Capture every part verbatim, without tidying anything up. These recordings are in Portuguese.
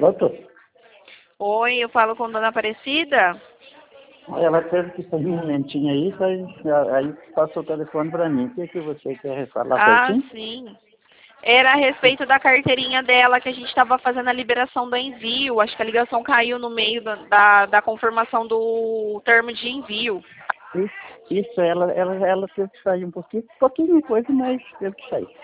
Alô, tô. Oi, eu falo com Dona Aparecida. Ela teve que sair um momentinho aí, aí, aí passou o telefone para mim. O que, que você quer falar Ah, certinho? sim. Era a respeito da carteirinha dela, que a gente estava fazendo a liberação do envio. Acho que a ligação caiu no meio da, da, da confirmação do termo de envio. Isso, isso ela, ela, ela teve que sair um pouquinho, pouquinho coisa, mas teve que sair.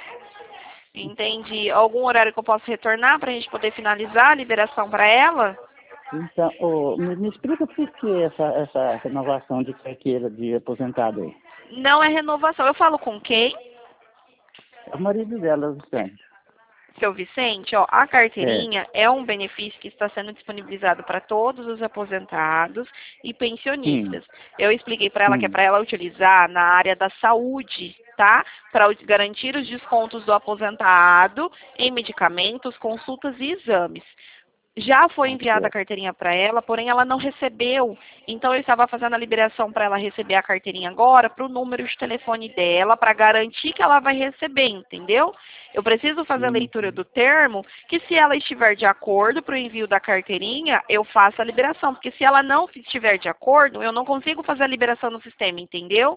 Entendi. Algum horário que eu posso retornar para a gente poder finalizar a liberação para ela? Então, ô, me, me explica por que essa, essa renovação de carteira de aposentado aí. Não é renovação. Eu falo com quem? É o marido dela, Vicente. Seu Vicente, ó, a É. carteirinha é um benefício que está sendo disponibilizado para todos os aposentados e Hum, pensionistas. Eu expliquei para ela que é hum. para ela utilizar na área da saúde, tá? Para garantir os descontos do aposentado em medicamentos, consultas e exames. Já foi Ah, enviada a certo. carteirinha para ela, porém ela não recebeu. Então eu estava fazendo a liberação para ela receber a carteirinha agora, para o número de telefone dela, para garantir que ela vai receber, entendeu? Eu preciso fazer a Sim, leitura sim. do termo, que se ela estiver de acordo para o envio da carteirinha, eu faço a liberação. Porque se ela não estiver de acordo, eu não consigo fazer a liberação no sistema, entendeu?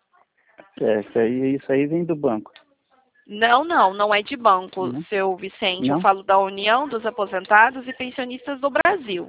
Certo, aí, isso aí vem do banco, Não, não, não é de banco, né? seu Vicente. Eu Não? falo da União dos Aposentados e Pensionistas do Brasil.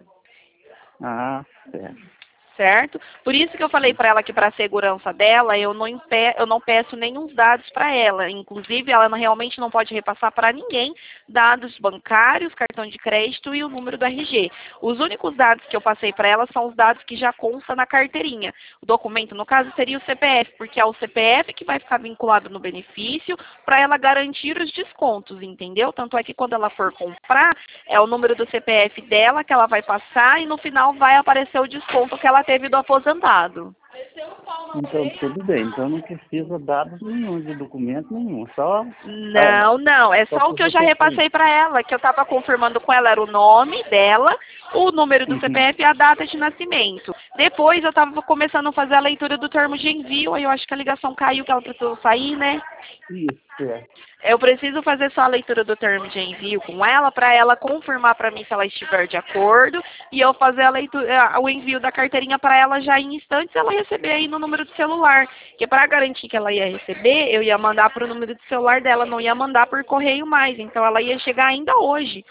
Ah, certo. Certo? Por isso que eu falei para ela que para a segurança dela, eu não, impe eu não peço nenhum dados para ela. Inclusive, ela não, realmente não pode repassar para ninguém dados bancários, cartão de crédito e o número do R G. Os únicos dados que eu passei para ela são os dados que já constam na carteirinha. O documento, no caso, seria o C P F, porque é o C P F que vai ficar vinculado no benefício para ela garantir os descontos, entendeu? Tanto é que quando ela for comprar, é o número do C P F dela que ela vai passar e no final vai aparecer o desconto que ela teve do aposentado. Então, tudo bem. Então, não precisa dados nenhum, de documento nenhum. Só, ah, Não, não, é só só o por que eu já recepção. repassei para ela, que eu estava confirmando com ela, era o nome dela, o número do Uhum. C P F e a data de nascimento. Depois eu estava começando a fazer a leitura do termo de envio, aí eu acho que a ligação caiu, que ela precisou sair, né? Isso, é. Eu preciso fazer só a leitura do termo de envio com ela, para ela confirmar para mim se ela estiver de acordo, e eu fazer a leitura, o envio da carteirinha para ela já em instantes, ela receber aí no número do celular. Porque para garantir que ela ia receber, eu ia mandar para o número do celular dela, não ia mandar por correio mais. Então ela ia chegar ainda hoje.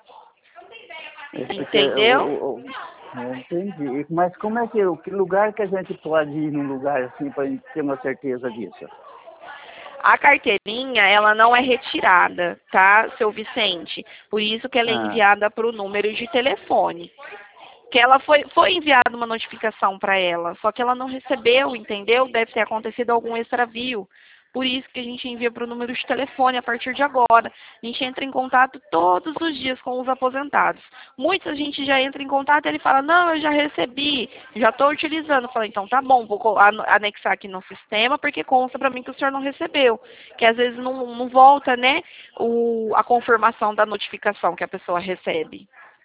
É porque, Entendeu? o, o, eu entendi. Mas como é que, o que lugar que a gente pode ir num lugar assim para ter uma certeza disso? A carteirinha, ela não é retirada, tá, seu Vicente? Por isso que ela é Ah, enviada para o número de telefone. Que ela foi, foi enviada uma notificação para ela, só que ela não recebeu, entendeu? Deve ter acontecido algum extravio. Por isso que a gente envia para o número de telefone a partir de agora. A gente entra em contato todos os dias com os aposentados. Muitos a gente já entra em contato e ele fala, não, eu já recebi, já estou utilizando. Eu falei, então tá bom, vou co- anu- anexar aqui no sistema, porque consta para mim que o senhor não recebeu. Que às vezes não, não volta, né, o, a confirmação da notificação que a pessoa recebe.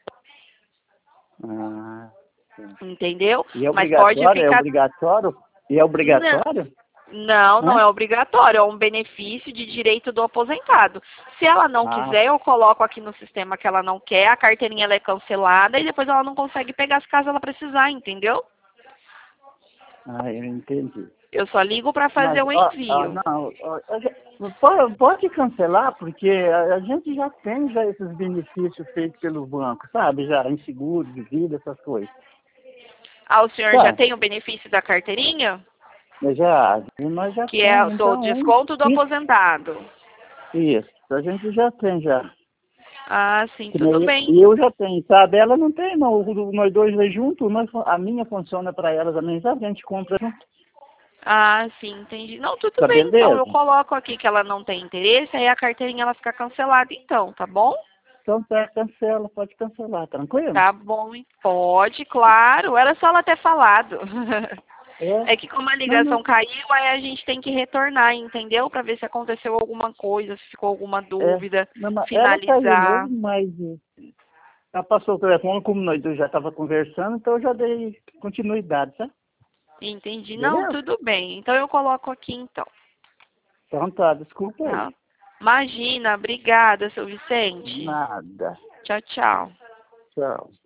ah, sim. Entendeu? E é Mas pode obrigatório? É ficar. obrigatório? E é Não, obrigatório? não, não Hã? é obrigatório, é um benefício de direito do aposentado. Se ela não Ah, quiser, eu coloco aqui no sistema que ela não quer, a carteirinha ela é cancelada e depois ela não consegue pegar se caso ela precisar, entendeu? ah, eu entendi. Eu só ligo para fazer Mas, o ó, ó, envio. não, ó, a gente- pode, pode cancelar, porque a, a gente já tem já esses benefícios feitos pelo banco, sabe? Já em seguro de vida, essas coisas. Ah, o senhor já Sabe? tem o benefício da carteirinha? Mas já, nós já Que é temos, do então, desconto do isso, aposentado. isso, a gente já tem já. Ah, sim, Que tudo nem- bem. E eu já tenho, sabe? Ela não tem, não. O- Nós dois vai junto, nós, a minha funciona para ela também, sabe? A gente compra junto. Ah, sim, entendi. Não, tudo Tá bem, então. Eu beleza? coloco aqui que ela não tem interesse, aí a carteirinha ela fica cancelada, então, tá bom? Então tá, cancela, pode cancelar, tranquilo? Tá bom, hein? Pode, claro. Era só ela ter falado. É. É que como a Não, não. ligação caiu, aí a gente tem que retornar, entendeu? Para ver se aconteceu alguma coisa, se ficou alguma É. dúvida, Não, mas ela caiu finalizar. mesmo, mas eh, ela passou o telefone, como nós dois já estava conversando, então eu já dei continuidade, tá? Entendi. Não, Beleza? tudo bem. Então eu coloco aqui, então. Então tá, desculpa aí. Tá? Imagina, obrigada, seu Vicente. Nada. Tchau, tchau. Tchau.